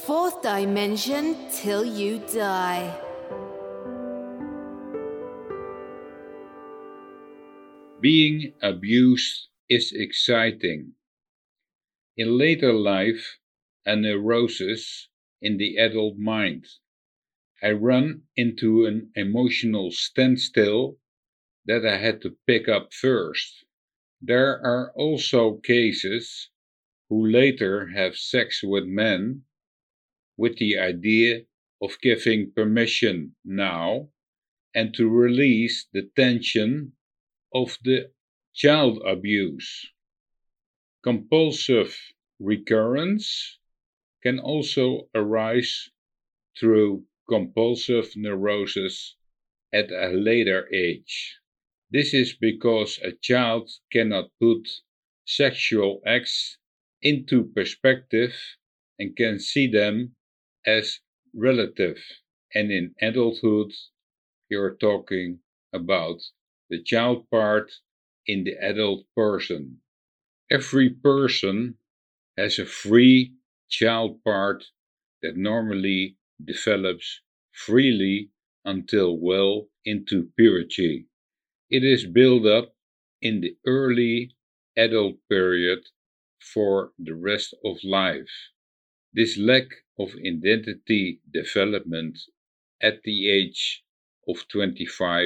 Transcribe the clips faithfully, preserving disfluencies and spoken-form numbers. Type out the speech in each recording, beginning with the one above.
Fourth dimension till you die. Being abused is exciting. In later life, a neurosis in the adult mind. I run into an emotional standstill that I had to pick up first. There are also cases who later have sex with men with the idea of giving permission now and to release the tension of the child abuse. Compulsive recurrence can also arise through compulsive neurosis at a later age. This is because a child cannot put sexual acts into perspective and can see them as relative. And in adulthood, you're talking about the child part in the adult person. Every person has a free child part that normally develops freely until well into puberty. It is built up in the early adult period for the rest of life. This lack of identity development at the age of twenty-five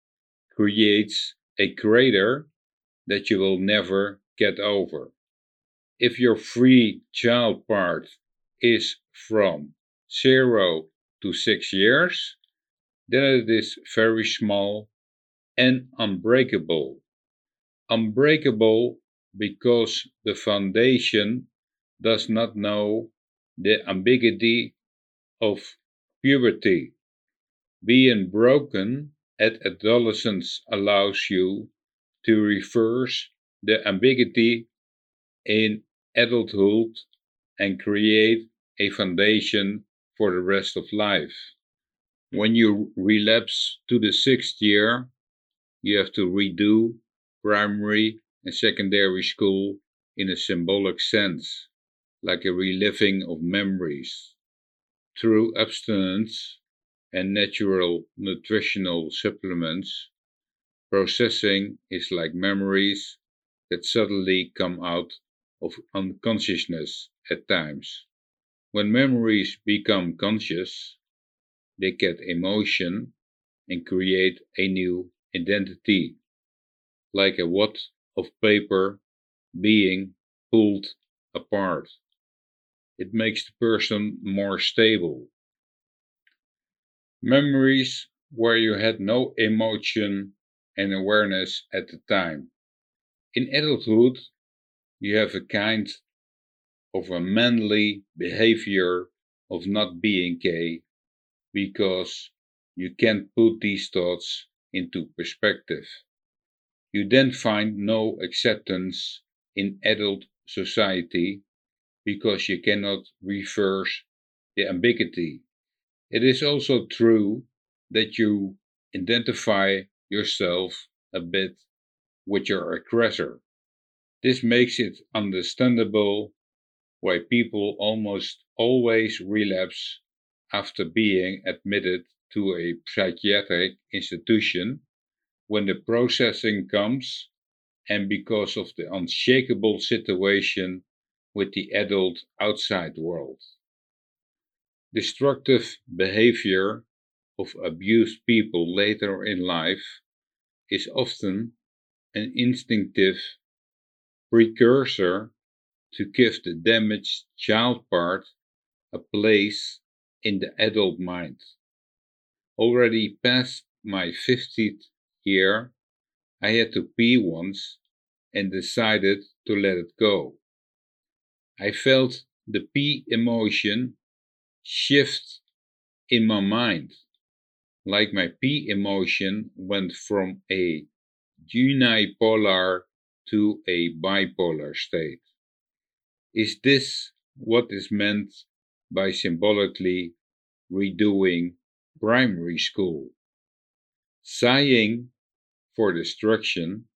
creates a crater that you will never get over. If your free child part is from zero to six years, then it is very small and unbreakable. Unbreakable because the foundation does not know the ambiguity of puberty. Being broken at adolescence allows you to reverse the ambiguity in adulthood and create a foundation for the rest of life. When you relapse to the sixth year, you have to redo primary and secondary school in a symbolic sense, like a reliving of memories. Through abstinence and natural nutritional supplements, processing is like memories that suddenly come out of unconsciousness at times. When memories become conscious, they get emotion and create a new identity, like a wad of paper being pulled apart. It makes the person more stable. Memories where you had no emotion and awareness at the time. In adulthood, you have a kind of a manly behavior of not being gay because you can't put these thoughts into perspective. You then find no acceptance in adult society because you cannot reverse the ambiguity. It is also true that you identify yourself a bit with your aggressor. This makes it understandable why people almost always relapse after being admitted to a psychiatric institution when the processing comes and because of the unshakable situation with the adult outside world. Destructive behavior of abused people later in life is often an instinctive precursor to give the damaged child part a place in the adult mind. Already past my fiftieth year, I had to pee once and decided to let it go. I felt the pee emotion shift in my mind, like my pee emotion went from a unipolar to a bipolar state. Is this what is meant by symbolically redoing primary school? Sighing for destruction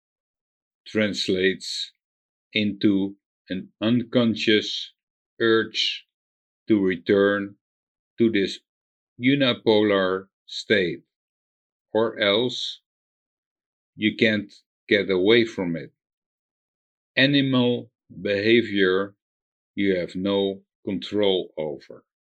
translates into an unconscious urge to return to this unipolar state, or else you can't get away from it. Animal behavior you have no control over.